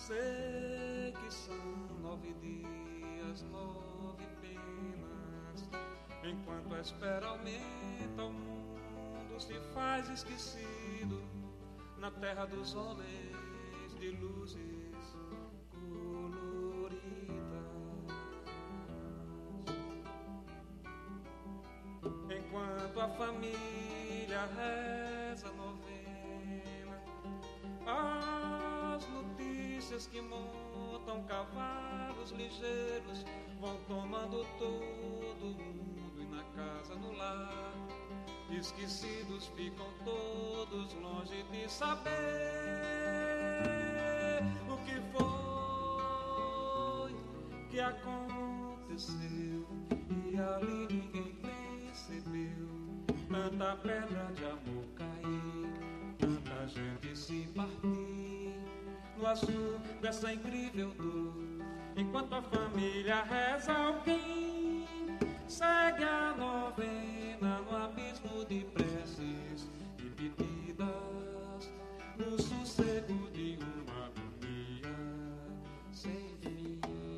Sei que são 9 dias, 9 penas. Enquanto a espera aumenta, o mundo se faz esquecido. Na terra dos homens de luzes coloridas. Enquanto a família reza a novena, as notícias que montam cavalos ligeiros vão tomando todo mundo, e na casa, no lar, esquecidos ficam todos longe de saber o que foi que aconteceu. E ali ninguém percebeu tanta pedra de amor cair, tanta gente se partir no azul dessa incrível dor. Enquanto a família reza, alguém segue a novena no abismo de preces e pedidas, no sossego de uma agonia sem fim.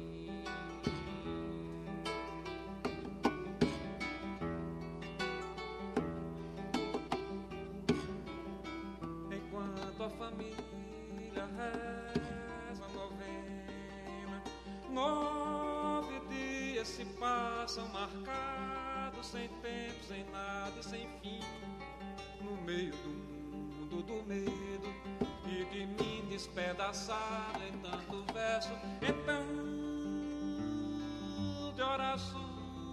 Enquanto a família reza a novena, 9 dias se passam marcados, sem tempo, sem nada e sem fim, no meio do mundo do medo e de mim despedaçado em tanto verso, então de orações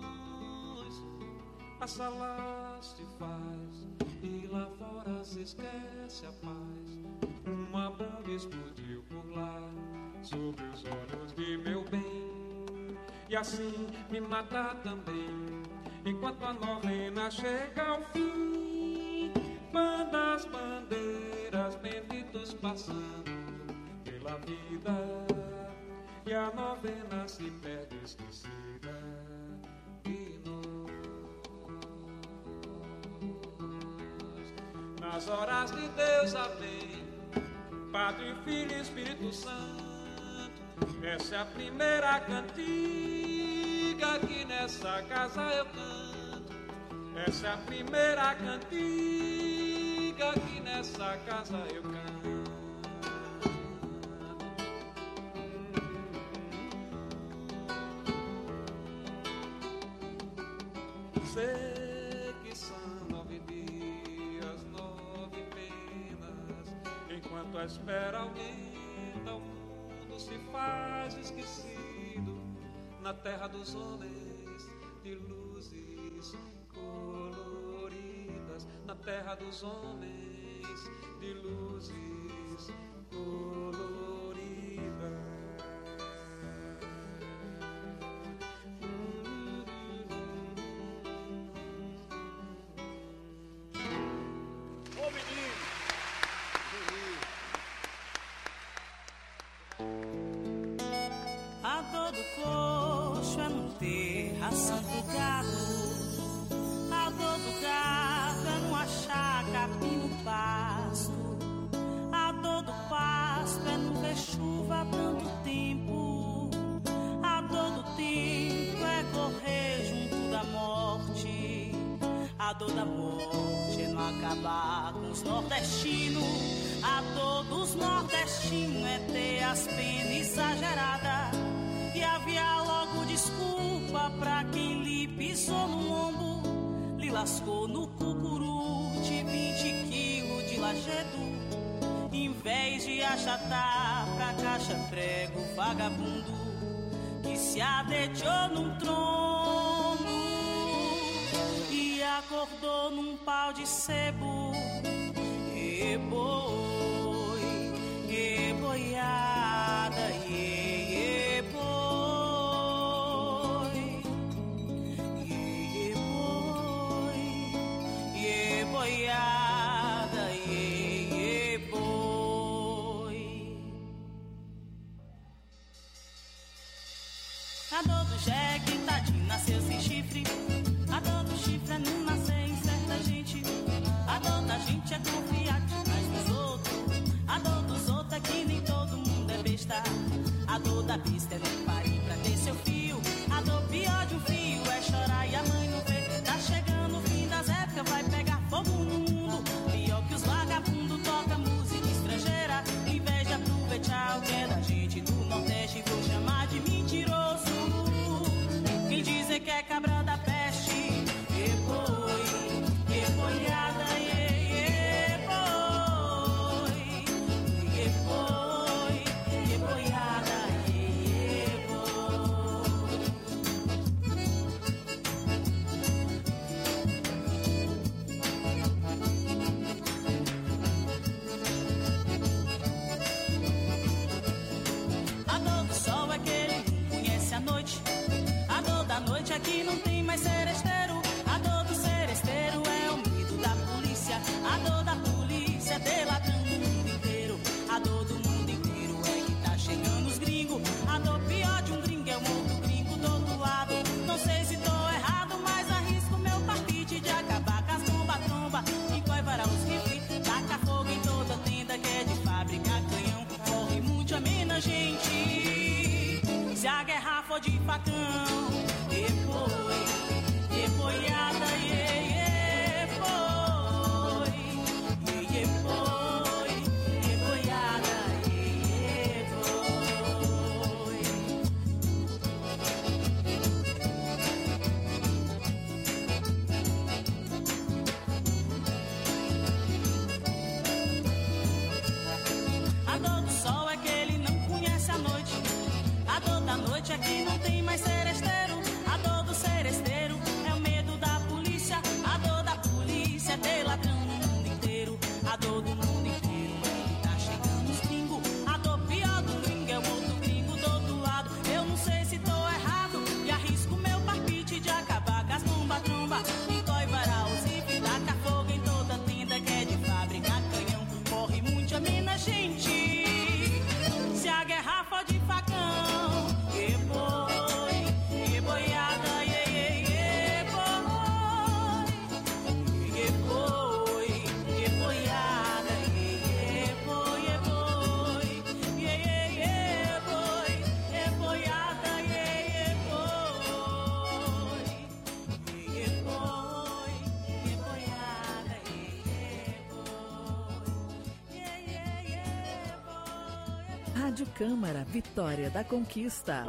a sala se faz e lá fora se esquece a paz. Uma bomba explodiu por lá sobre os olhos de meu bem, e assim me matar também. Enquanto a novena chega ao fim, bandas, bandeiras, benditos passando pela vida, e a novena se perde esquecida de nós. Nas horas de Deus, amém, Padre, Filho e Espírito Santo. Essa é a primeira cantiga que nessa casa eu canto. Essa é a primeira cantiga que nessa casa eu canto. Sei que são 9 dias, 9 penas. Enquanto a espera aumenta, o mundo se faz esquecido. Na terra dos homens de luzes coloridas, na terra dos homens de luzes coloridas. A dor do coxo é não ter ração pro gado. A dor do gado é não achar capim no pasto. A dor do pasto é não ver chuva há tanto tempo. A dor do tempo é correr junto da morte. A dor da morte é não acabar com os nordestinos. A dor dos nordestinos é ter as penas exageradas e aviar logo desculpa pra quem lhe pisou no ombro, lhe lascou no cucuruti 20 quilos de lajedo. Em vez de achatar pra caixa prego vagabundo que se adediou num trono e acordou num pau de sebo. E boi, e boiada, e boi, e boi, e boiada, e boi. A dor do jegue, tadinho, nasceu sem chifre. A dor do chifre é não nascer em certa gente. A dor da gente é confiar demais nos outros. A dor dos outros é que nem todo mundo é besta. dor da vista é não parir pra ter seu fio. A dor pior de um fio é chorar e a mãe não vê. Tá chegando o fim das épocas, vai pegar fogo no mundo. Pior que os vagabundos, toca música estrangeira. Em vez de aproveitar o que é da gente do Nordeste, vou chamar de mentiroso. Quem dizer que é cabra da peste, boiada, a dor do sol é que ele conhece a noite. A dor da noite aqui não tem mais seresteiro. A dor do seresteiro é o medo da polícia. A dor da polícia delatando o mundo inteiro. A dor do mundo inteiro é que tá chegando os gringos. A dor pior de um gringo é um outro gringo do outro lado. Não sei se tô errado, mas arrisco meu palpite de acabar com as bomba-tromba e coivarar os rifles. Taca fogo em toda tenda que é de fábrica, canhão. Corre muito a menos gente. Se a guerra for de facão, boiada, boiada, a dor do sol é que ele não conhece a noite. A dor da noite é que não tem mais seresteiro. A dor do seresteiro é o medo da polícia. A dor da polícia é ter ladrão no mundo inteiro. A dor do mundo inteiro é que tá chegando os gringos. A dor pior do gringo é o outro gringo do outro lado. Eu não sei se tô errado e arrisco meu palpite de acabar com as bomba-tromba e coivarar os rifles. Taca fogo em toda tenda que é de fábrica, canhão. Corre muito a mina, gente. Se a guerra for de facão, boiada, Rádio Câmara, Vitória da Conquista.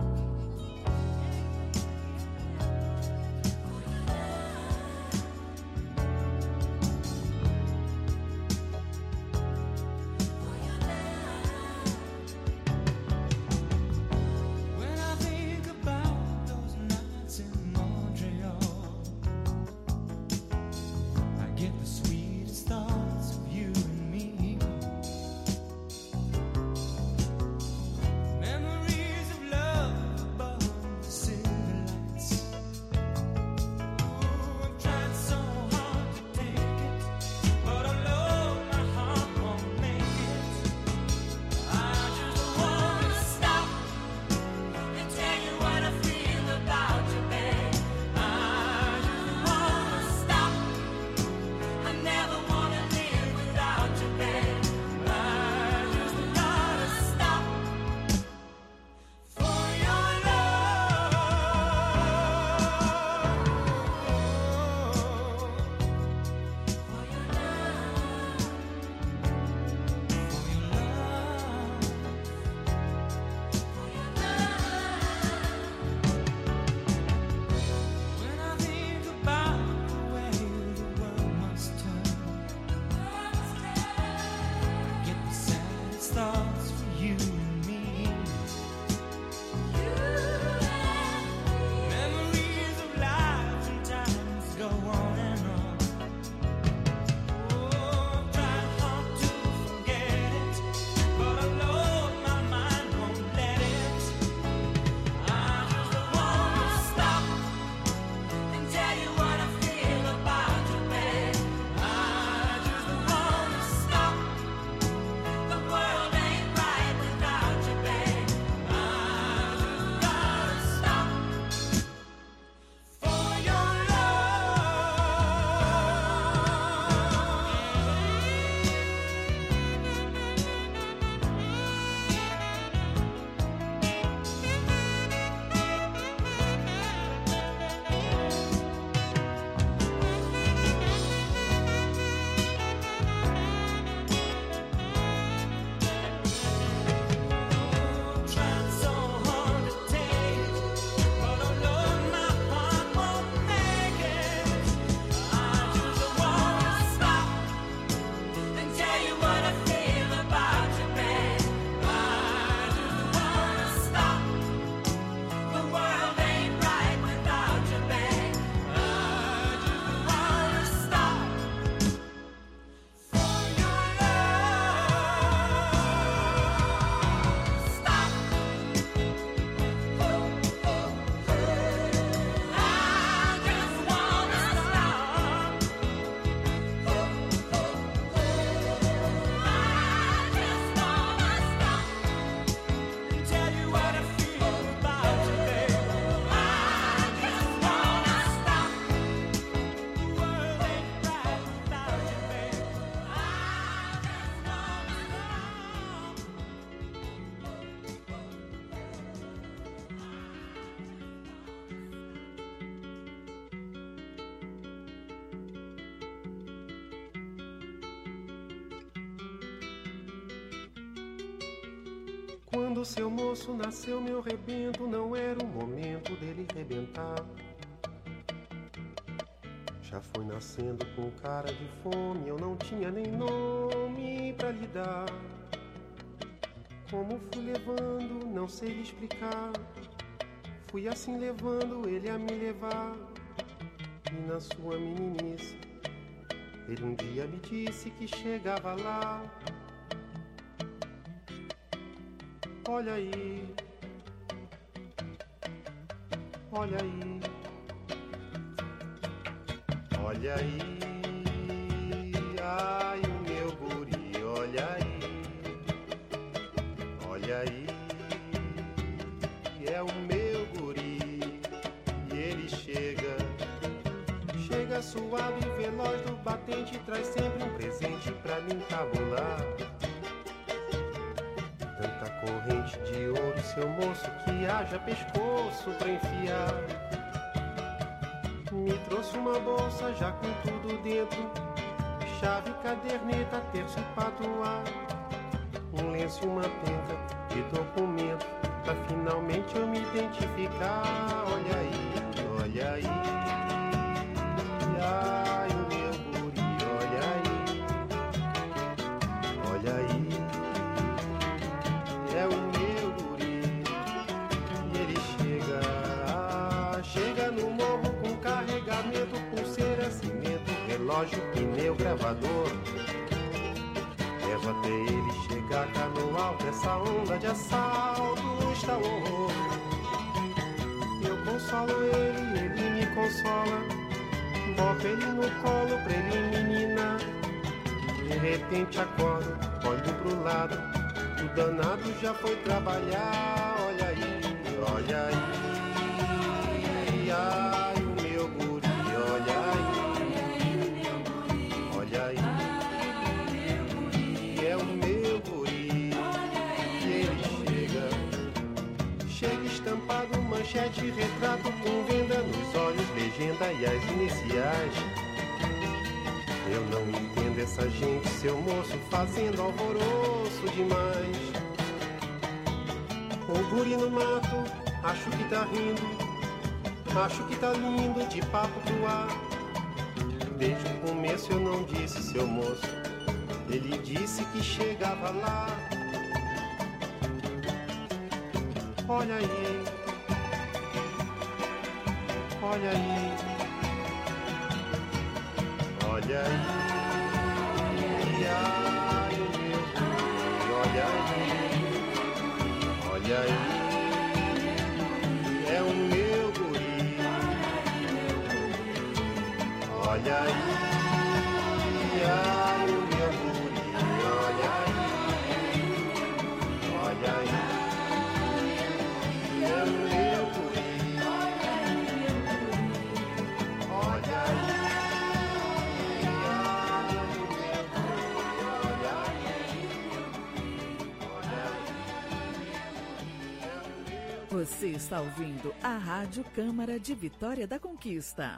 Quando seu moço nasceu, meu rebento, não era o momento dele rebentar. Já foi nascendo com cara de fome, eu não tinha nem nome pra lhe dar. Como fui levando, não sei lhe explicar. Fui assim levando ele a me levar. E na sua meninice, ele um dia me disse que chegava lá. Olha aí, olha aí, olha aí, ai o meu guri, olha aí, olha aí, é o meu guri, e ele chega suave e veloz do batente, traz sempre um presente pra me encabular. Tanta corrente de ouro, seu moço, que haja pescoço pra enfiar. Me trouxe uma bolsa já com tudo dentro, chave, caderneta, terço e patuá, um lenço e uma penca de documento, pra finalmente eu me identificar. Olha aí, olha aí, ai o meu guri, olha aí, olha aí, é o meu guri. E ele chega no morro com carregamento, pulseira, cimento, relógio, pneu, gravador. Levo até ele chegar cá no alto, essa onda de assalto está um horror. Eu consolo ele, ele me consola, boto ele no colo pra ele menina. De repente acordo, olho pro lado, o danado já foi trabalhar. Olha aí, olha aí, ai o meu guri, olha aí, olha aí, é o meu guri. E ele chega estampado, manchete, retrato com venda nos olhos, legenda e as iniciais. Eu não entendo essa gente, seu moço, fazendo alvoroço demais. O guri no mato, acho que tá rindo, acho que tá lindo, de papo pro ar. Desde o começo eu não disse, seu moço, ele disse que chegava lá. Olha aí, olha aí, olha aí, ai o meu guri, olha aí, olha aí, é o meu guri, olha aí, ai o meu guri, olha aí, olha aí. Você está ouvindo a Rádio Câmara de Vitória da Conquista.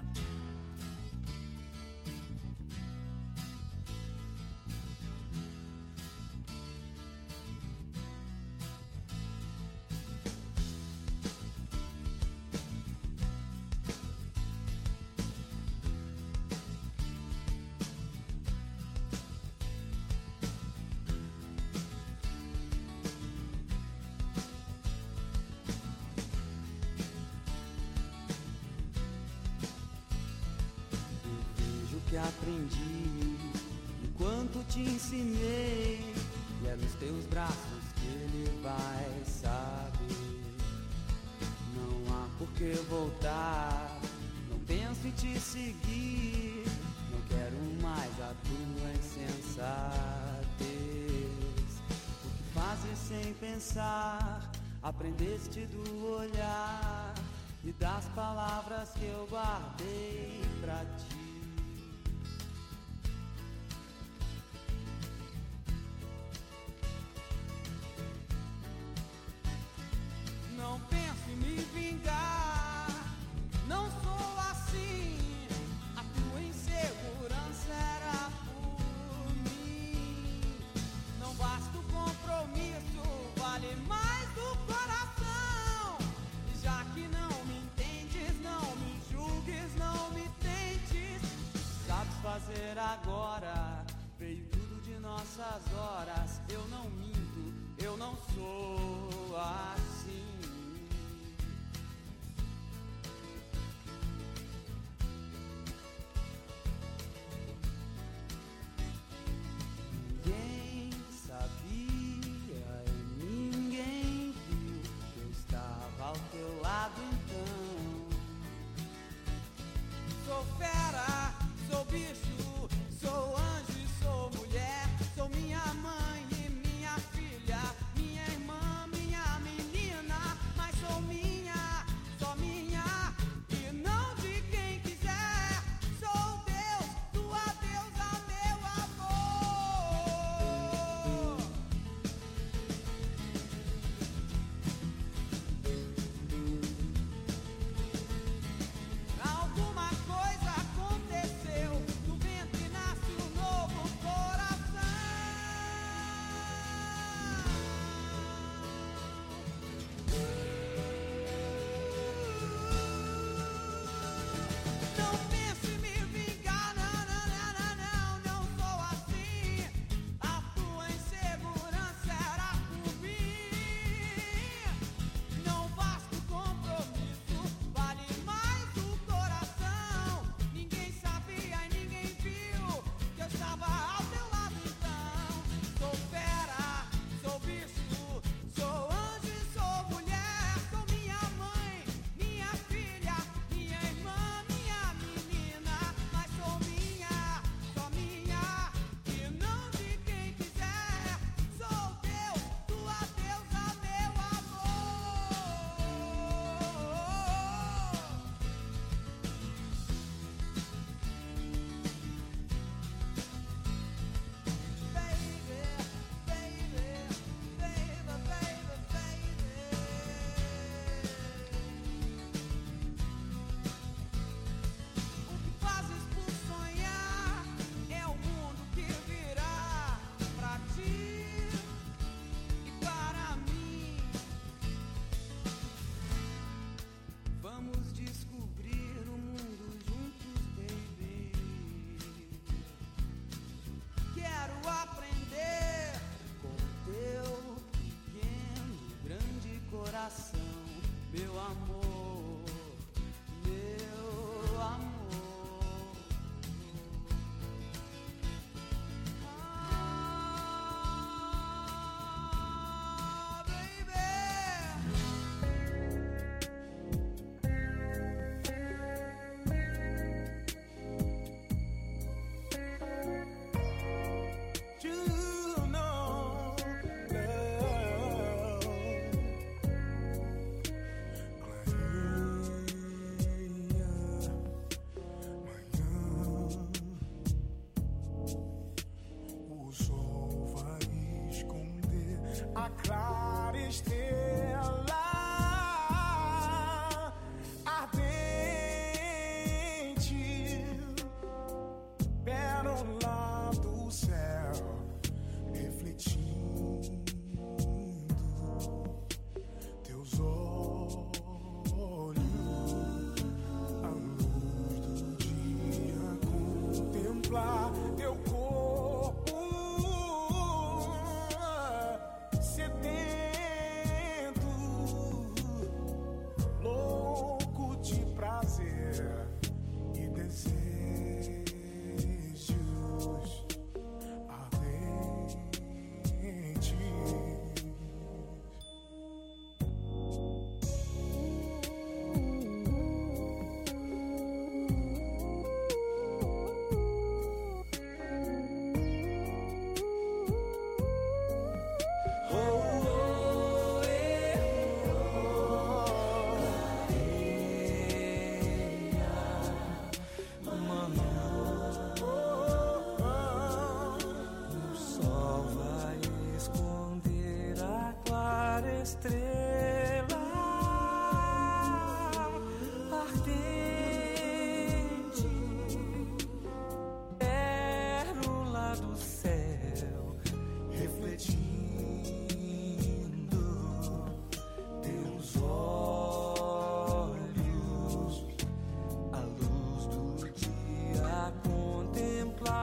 Aprendi enquanto te ensinei, e é nos teus braços que ele vai saber. Não há por que voltar, não penso em te seguir, não quero mais a tua insensatez. O que fazes sem pensar, aprendeste do olhar e das palavras que eu guardei pra ti. Não penso em me vingar, não sou assim. A tua insegurança era por mim. Não basta o compromisso, vale mais. nascer agora. Veio tudo de nossas horas. Eu não minto, eu não sou assim. Ninguém sabia e ninguém viu que eu estava ao teu lado então. Sou fera, sou bicho, sou anjo e sou mulher. Sou minha mãe e minha filha, minha irmã, minha menina. Mas sou minha, só minha e não de quem quiser. Sou Deus, tua deusa, meu amor. Alguma coisa aconteceu, no ventre nasce um novo coração. Não pense em me vingar, não, não, não, não, não, não sou assim. A tua insegurança era por mim. Não basta o compromisso, vale mais o coração. Ninguém sabia e ninguém viu que eu estava ao teu lado então. Sou fera, sou bicho, sou anjo e sou mulher. Sou minha mãe, minha filha, minha irmã, minha menina. Mas sou minha, só minha e não de quem quiser. Sou Deus, tua deusa, meu amor. Baby, baby, baby, baby, baby. O que fazes por sonhar é o mundo que virá pra ti e para mim. Vamos descobrir o mundo juntos, baby. Quero aprender com teu pequeno, grande coração, meu amor, meu amor. Ah, baby. You know, o sol vai esconder a clara estrela ardente, pérola do céu, refletindo teus olhos, a luz do dia contemplar teu corpo sedento, louco de prazer e desejos ardentes. O sol vai esconder a clara estrela ardente, pérola do céu, refletindo teus olhos, a luz do dia contemplar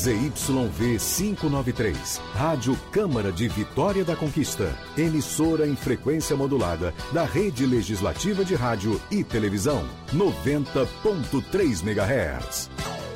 ZYV 593, Rádio Câmara de Vitória da Conquista, emissora em frequência modulada da Rede Legislativa de Rádio e Televisão, 90.3 MHz.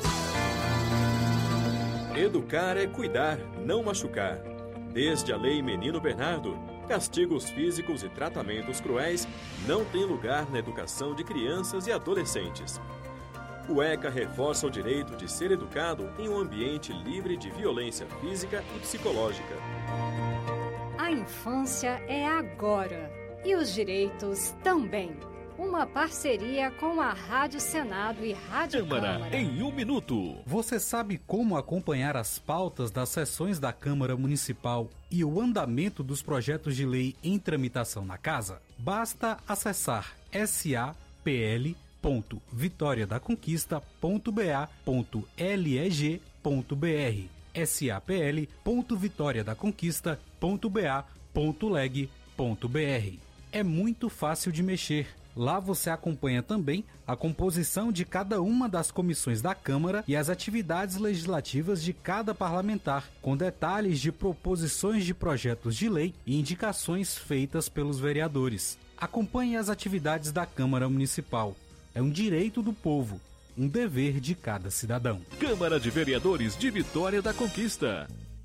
Educar é cuidar, não machucar. Desde a Lei Menino Bernardo, castigos físicos e tratamentos cruéis não têm lugar na educação de crianças e adolescentes. O ECA reforça o direito de ser educado em um ambiente livre de violência física e psicológica. A infância é agora e os direitos também. Uma parceria com a Rádio Senado e Rádio Câmara. Em 1 minuto. Você sabe como acompanhar as pautas das sessões da Câmara Municipal e o andamento dos projetos de lei em tramitação na Casa? Basta acessar sapl.vitoriadaconquista.ba.leg.br sapl.vitoriadaconquista.ba.leg.br. É muito fácil de mexer. Lá você acompanha também a composição de cada uma das comissões da Câmara e as atividades legislativas de cada parlamentar, com detalhes de proposições de projetos de lei e indicações feitas pelos vereadores. Acompanhe as atividades da Câmara Municipal. É um direito do povo, um dever de cada cidadão. Câmara de Vereadores de Vitória da Conquista.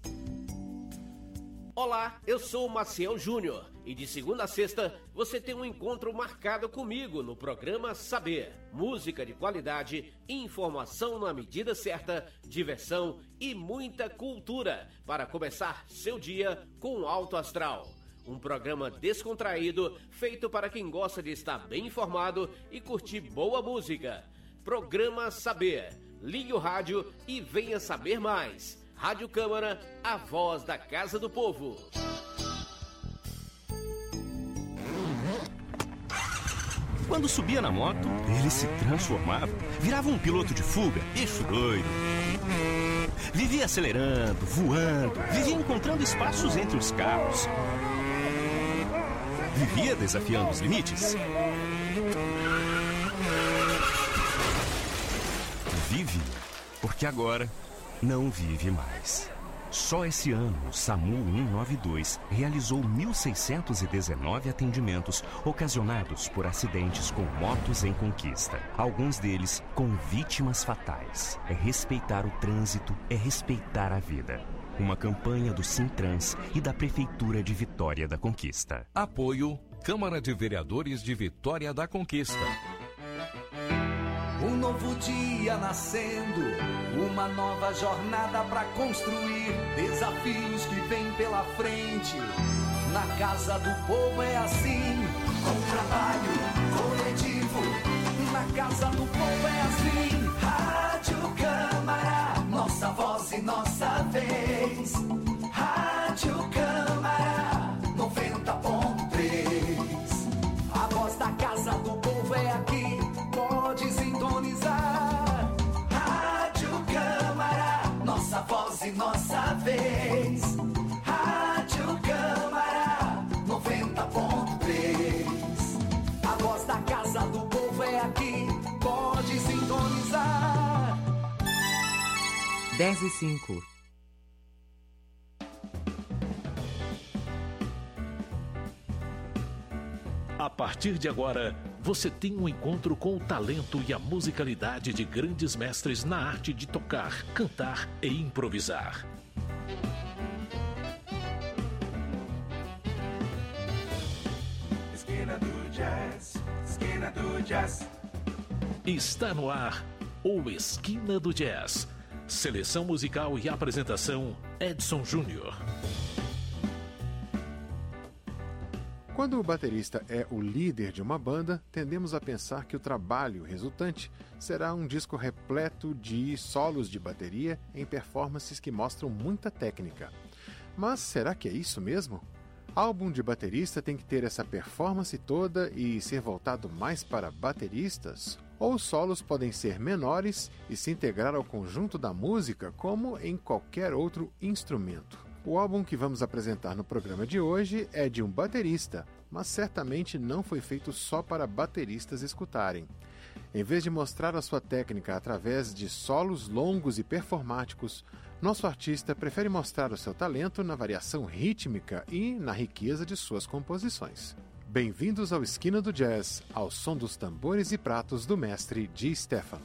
Olá, eu sou o Maciel Júnior e de segunda a sexta você tem um encontro marcado comigo no programa Saber. Música de qualidade, informação na medida certa, diversão e muita cultura para começar seu dia com alto astral. Um programa descontraído feito para quem gosta de estar bem informado e curtir boa música. Programa Saber. Ligue o rádio e venha saber mais. Rádio Câmara, a voz da Casa do Povo. Quando subia na moto, ele se transformava, virava um piloto de fuga, bicho doido. Vivia acelerando, voando, vivia encontrando espaços entre os carros. Vivia desafiando os limites. Vive, porque agora não vive mais. Só esse ano, o SAMU 192 realizou 1.619 atendimentos ocasionados por acidentes com motos em conquista. Alguns deles com vítimas fatais. É respeitar o trânsito, é respeitar a vida. Uma campanha do Sintrans e da Prefeitura de Vitória da Conquista. Apoio Câmara de Vereadores de Vitória da Conquista. Um novo dia nascendo, uma nova jornada pra construir, desafios que vêm pela frente. Na Casa do Povo é assim, com trabalho coletivo. Na Casa do Povo é assim, Rádio Câmara, nossa voz e nossa vez. Rádio Câmara 90.3, a voz da Casa do Povo é aqui. Pode sintonizar. Rádio Câmara, nossa voz e nossa vez. Rádio Câmara 90.3, a voz da Casa do Povo é aqui. Pode sintonizar. 10:05. A partir de agora, você tem um encontro com o talento e a musicalidade de grandes mestres na arte de tocar, cantar e improvisar. Esquina do Jazz, Esquina do Jazz. Está no ar o Esquina do Jazz. Seleção musical e apresentação, Edson Júnior. Quando o baterista é o líder de uma banda, tendemos a pensar que o trabalho resultante será um disco repleto de solos de bateria em performances que mostram muita técnica. Mas será que é isso mesmo? Álbum de baterista tem que ter essa performance toda e ser voltado mais para bateristas? Ou os solos podem ser menores e se integrar ao conjunto da música como em qualquer outro instrumento? O álbum que vamos apresentar no programa de hoje é de um baterista, mas certamente não foi feito só para bateristas escutarem. Em vez de mostrar a sua técnica através de solos longos e performáticos, nosso artista prefere mostrar o seu talento na variação rítmica e na riqueza de suas composições. Bem-vindos ao Esquina do Jazz, ao som dos tambores e pratos do mestre Di Stefano.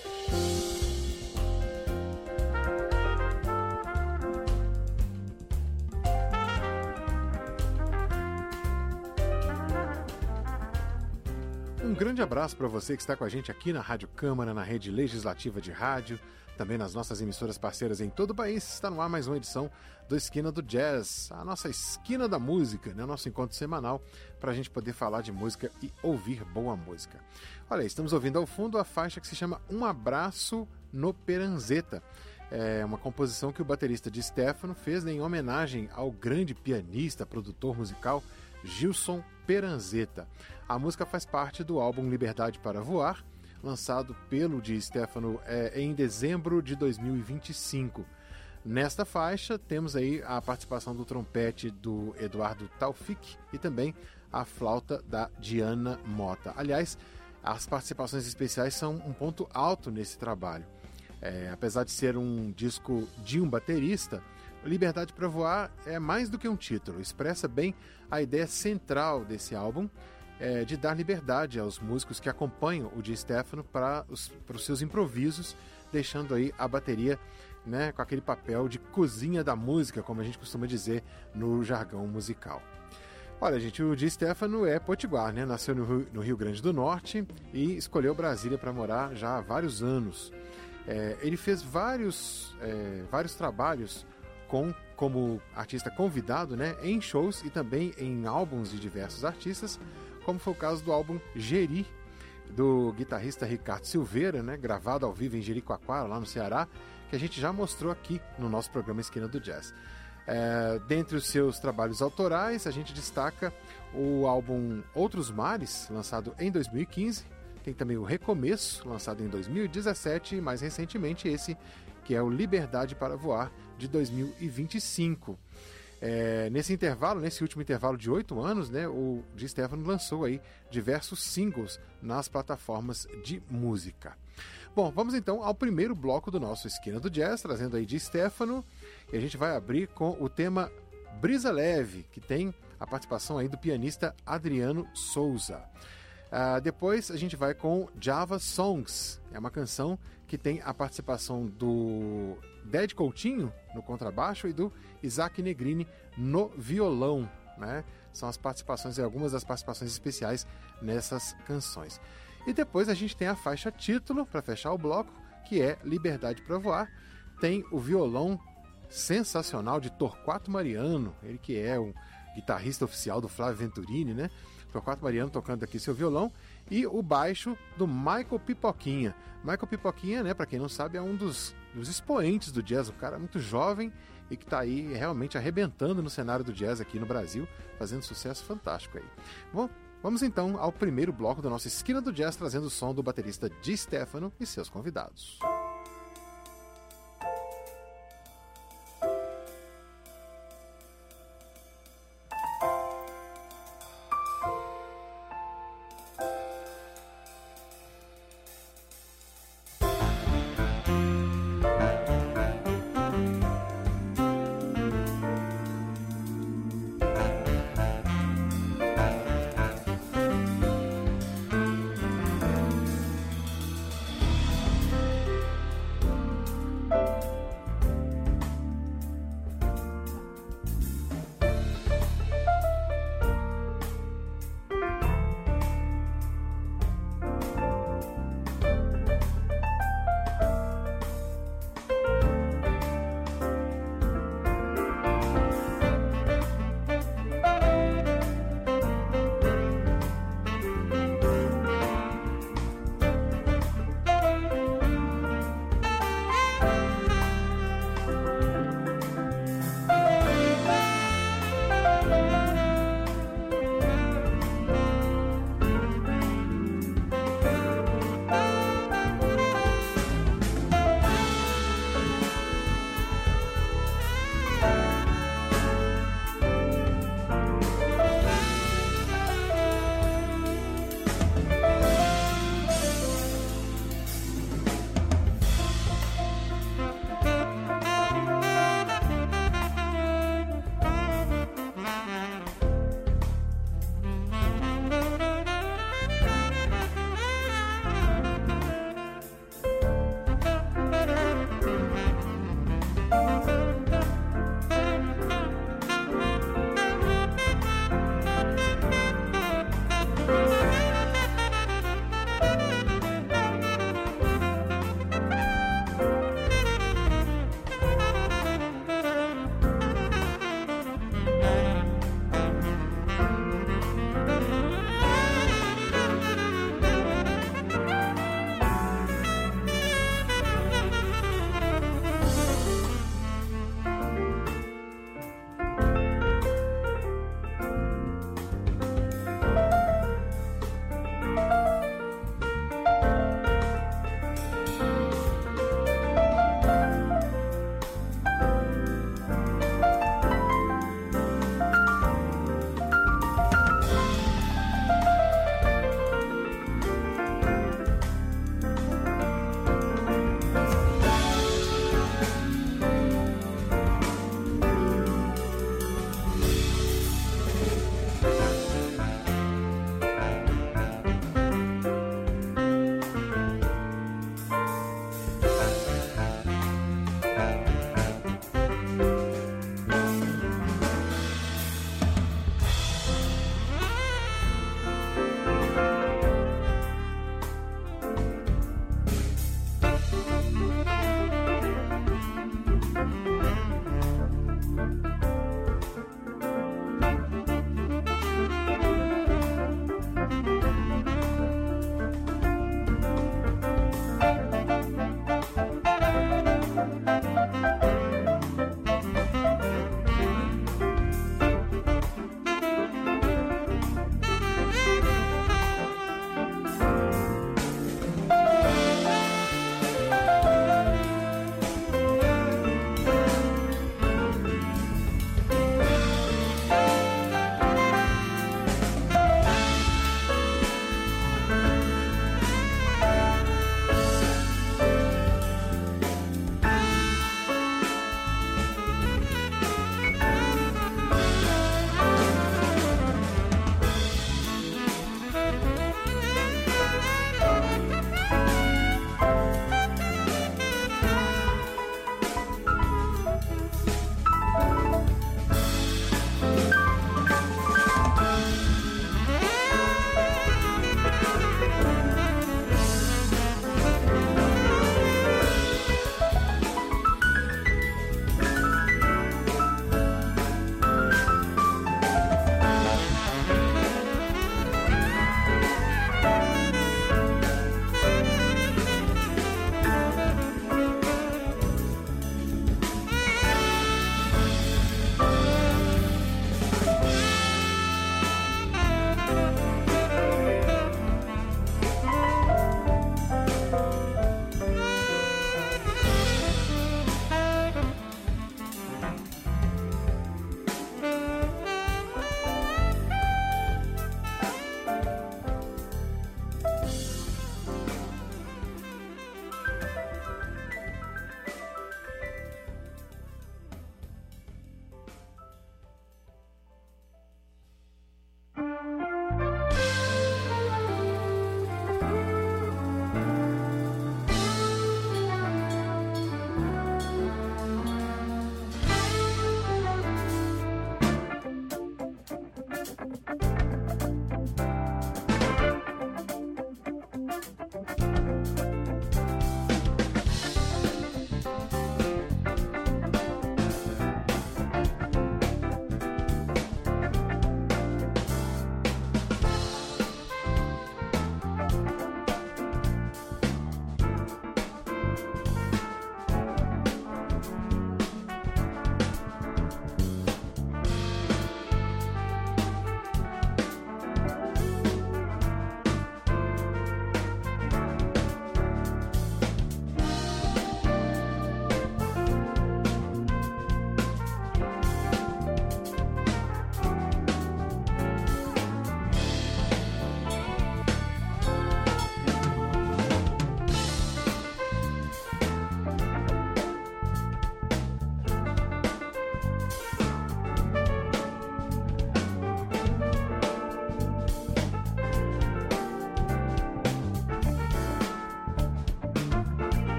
Um grande abraço para você que está com a gente aqui na Rádio Câmara, na rede legislativa de rádio, também nas nossas emissoras parceiras em todo o país. Está no ar mais uma edição do Esquina do Jazz, a nossa esquina da música, né? O nosso encontro semanal para a gente poder falar de música e ouvir boa música. Olha, estamos ouvindo ao fundo a faixa que se chama Um Abraço no Peranzeta. É uma composição que o baterista Di Stefano fez em homenagem ao grande pianista, produtor musical Gilson Peranzeta. A música faz parte do álbum Liberdade para Voar, lançado pelo Di Stefano em dezembro de 2025. Nesta faixa temos aí a participação do trompete do Eduardo Taufik e também a flauta da Diana Mota. Aliás, as participações especiais são um ponto alto nesse trabalho. Apesar de ser um disco de um baterista, Liberdade para Voar é mais do que um título, expressa bem a ideia central desse álbum, de dar liberdade aos músicos que acompanham o Di Stefano para os seus improvisos, deixando aí a bateria, né, com aquele papel de cozinha da música, como a gente costuma dizer no jargão musical. Olha, gente, o Di Stefano é potiguar, né? Nasceu no Rio Grande do Norte e escolheu Brasília para morar já há vários anos. Ele fez vários trabalhos como artista convidado, né, em shows e também em álbuns de diversos artistas, como foi o caso do álbum Jeri, do guitarrista Ricardo Silveira, né, gravado ao vivo em Jericoacoara, lá no Ceará, que a gente já mostrou aqui no nosso programa Esquina do Jazz. Dentre os seus trabalhos autorais, a gente destaca o álbum Outros Mares, lançado em 2015, tem também o Recomeço, lançado em 2017, e mais recentemente esse, que é o Liberdade para Voar, de 2025. Nesse último intervalo de 8 anos, né, o Di Stefano lançou aí diversos singles nas plataformas de música. Bom, vamos então ao primeiro bloco do nosso Esquina do Jazz, trazendo aí Di Stefano, e a gente vai abrir com o tema Brisa Leve, que tem a participação aí do pianista Adriano Souza. Depois a gente vai com Java Songs, é uma canção que tem a participação do Ded Coutinho no contrabaixo e do Isaac Negrini no violão, né? São algumas das participações especiais nessas canções. E depois a gente tem a faixa título para fechar o bloco, que é Liberdade para Voar. Tem o violão sensacional de Torquato Mariano, ele que é o guitarrista oficial do Flávio Venturini, né? Torquato Mariano tocando aqui seu violão, e o baixo do Michael Pipoquinha. Michael Pipoquinha, né, para quem não sabe, é um dos expoentes do jazz, um cara muito jovem e que está aí realmente arrebentando no cenário do jazz aqui no Brasil, fazendo sucesso fantástico aí. Bom, vamos então ao primeiro bloco da nossa Esquina do Jazz, trazendo o som do baterista Di Stefano e seus convidados.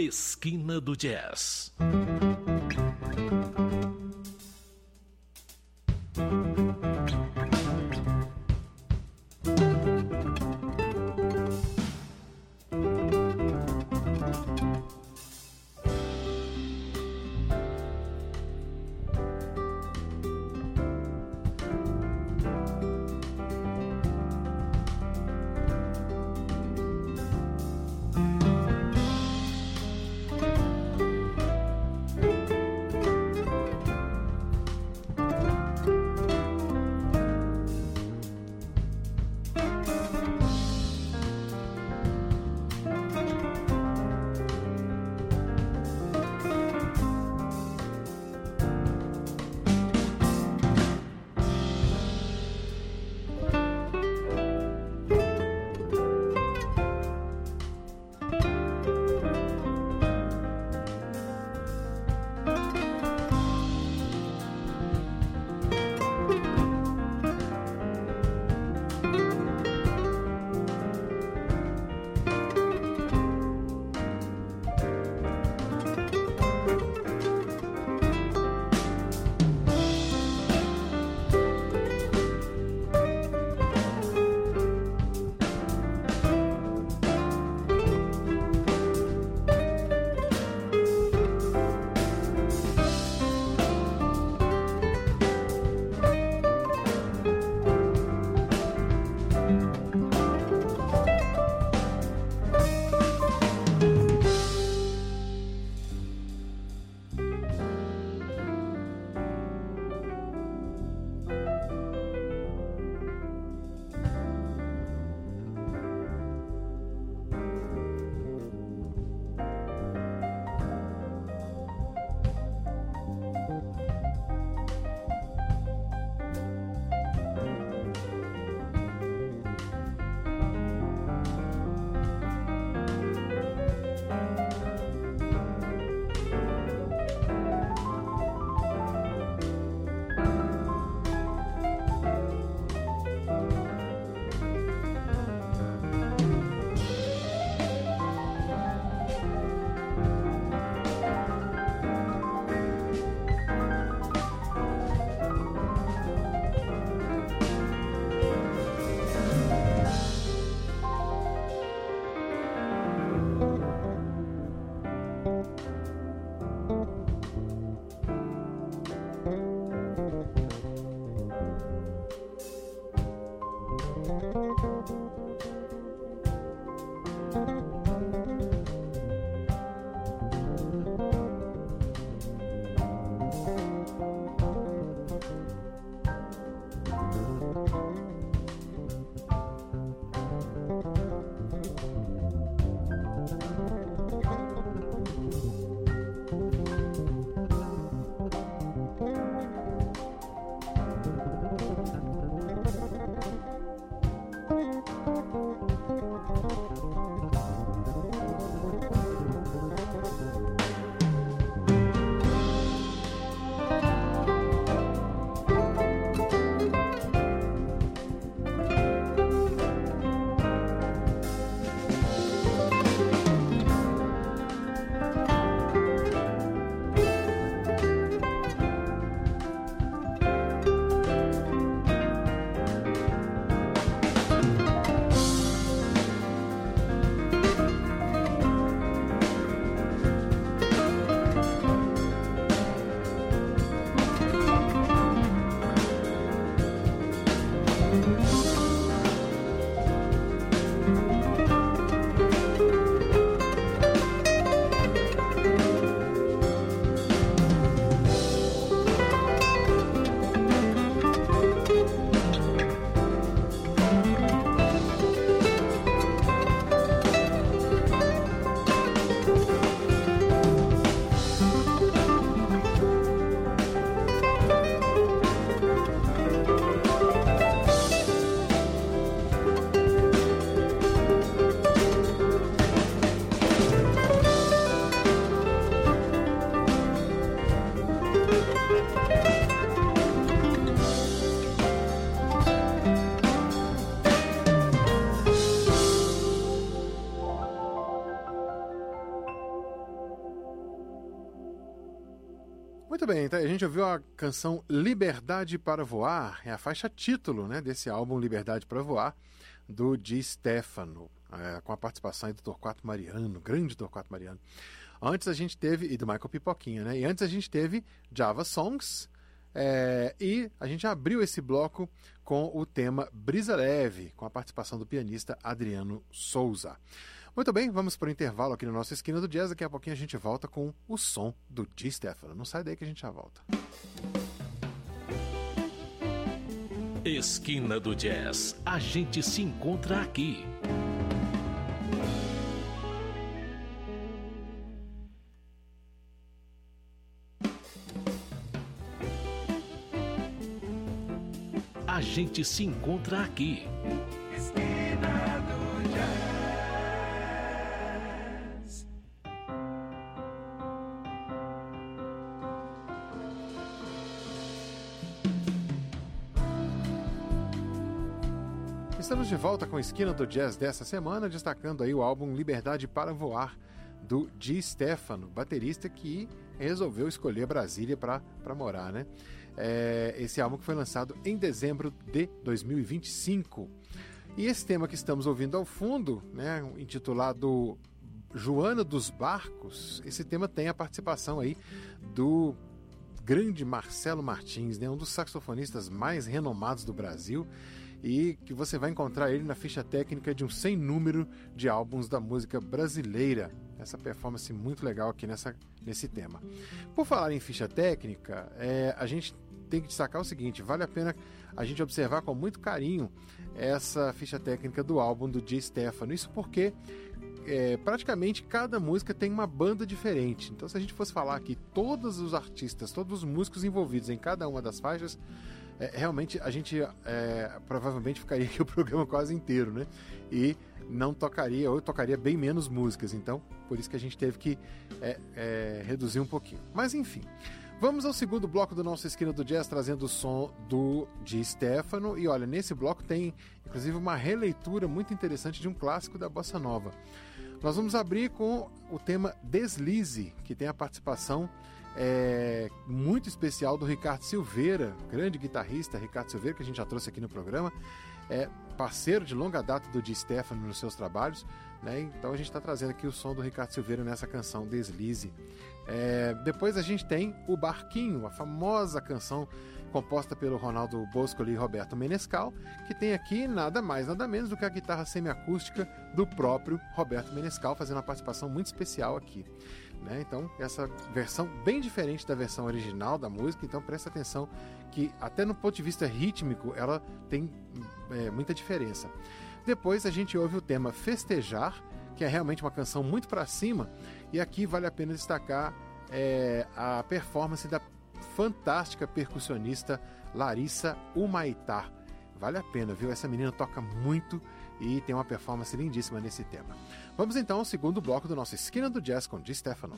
Esquina do Jazz. Muito bem, então a gente ouviu a canção Liberdade para Voar, é a faixa título, né, desse álbum Liberdade para Voar, do Di Stefano, com a participação aí do Torquato Mariano, grande Torquato Mariano. Antes a gente teve, e do Michael Pipoquinha, né, e antes a gente teve Java Songs, e a gente abriu esse bloco com o tema Brisa Leve, com a participação do pianista Adriano Souza. Muito bem, vamos para o intervalo aqui no nosso Esquina do Jazz. Daqui a pouquinho a gente volta com o som do Di Stefano. Não sai daí que a gente já volta. Esquina do Jazz. A gente se encontra aqui. A gente se encontra aqui. Esquina do Jazz. Estamos de volta com a Esquina do Jazz dessa semana, destacando aí o álbum Liberdade para Voar, do Di Stefano, baterista que resolveu escolher Brasília para morar, né? Esse álbum que foi lançado em dezembro de 2025. E esse tema que estamos ouvindo ao fundo, né, intitulado Joana dos Barcos, esse tema tem a participação aí do grande Marcelo Martins, né, um dos saxofonistas mais renomados do Brasil, e que você vai encontrar ele na ficha técnica de um sem número de álbuns da música brasileira. Essa performance muito legal aqui nesse tema. Por falar em ficha técnica, a gente tem que destacar o seguinte: vale a pena a gente observar com muito carinho essa ficha técnica do álbum do Di Stefano. Isso porque praticamente cada música tem uma banda diferente. Então, se a gente fosse falar aqui todos os artistas, todos os músicos envolvidos em cada uma das faixas, realmente a gente provavelmente ficaria aqui o programa quase inteiro, né? E não tocaria, ou tocaria bem menos músicas. Então, por isso que a gente teve que reduzir um pouquinho. Mas enfim, vamos ao segundo bloco do nosso Esquina do Jazz, trazendo o som do Di Stefano. E olha, nesse bloco tem inclusive uma releitura muito interessante de um clássico da Bossa Nova. Nós vamos abrir com o tema Deslize, que tem a participação muito especial do Ricardo Silveira, grande guitarrista Ricardo Silveira, que a gente já trouxe aqui no programa, parceiro de longa data do Di Stefano nos seus trabalhos, né? Então a gente está trazendo aqui o som do Ricardo Silveira nessa canção Deslize. Depois a gente tem o Barquinho, a famosa canção composta pelo Ronaldo Boscoli e Roberto Menescal, que tem aqui nada mais, nada menos do que a guitarra semiacústica do próprio Roberto Menescal, fazendo uma participação muito especial aqui, né? Então, essa versão bem diferente da versão original da música, então presta atenção que até no ponto de vista rítmico ela tem muita diferença. Depois a gente ouve o tema Festejar, que é realmente uma canção muito para cima, e aqui vale a pena destacar a performance da fantástica percussionista Larissa Humaitá. Vale a pena, viu? Essa menina toca muito e tem uma performance lindíssima nesse tema. Vamos então ao segundo bloco do nosso Esquina do Jazz com Di Stefano.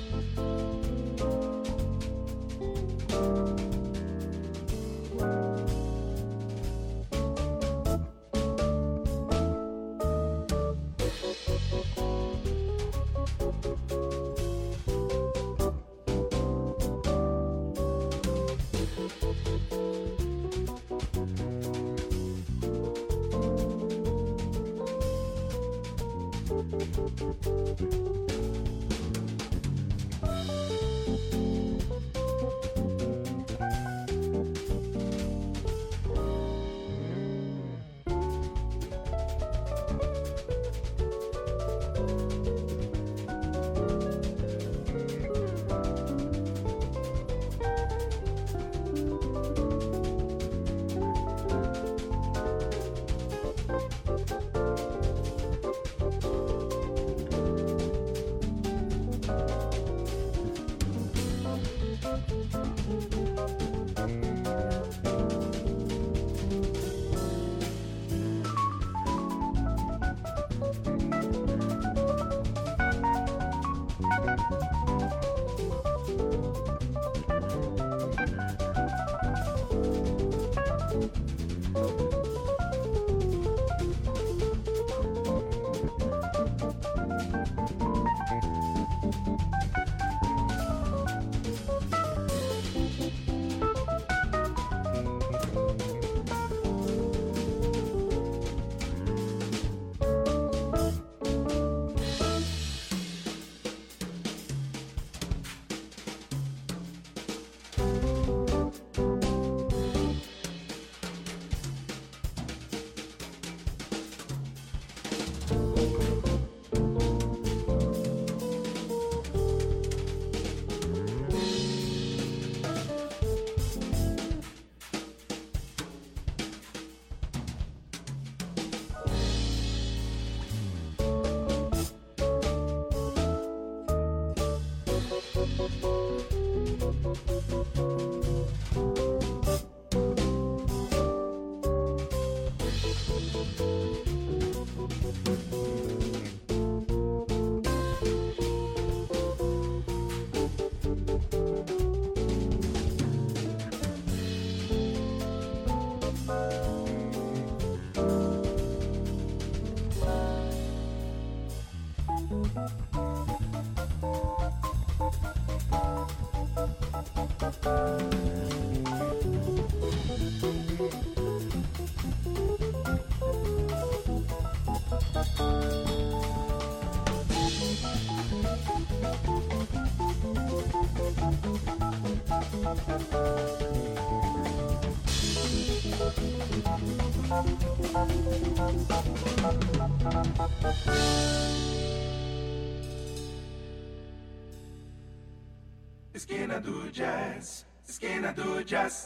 Esquina do Jazz, esquina do Jazz.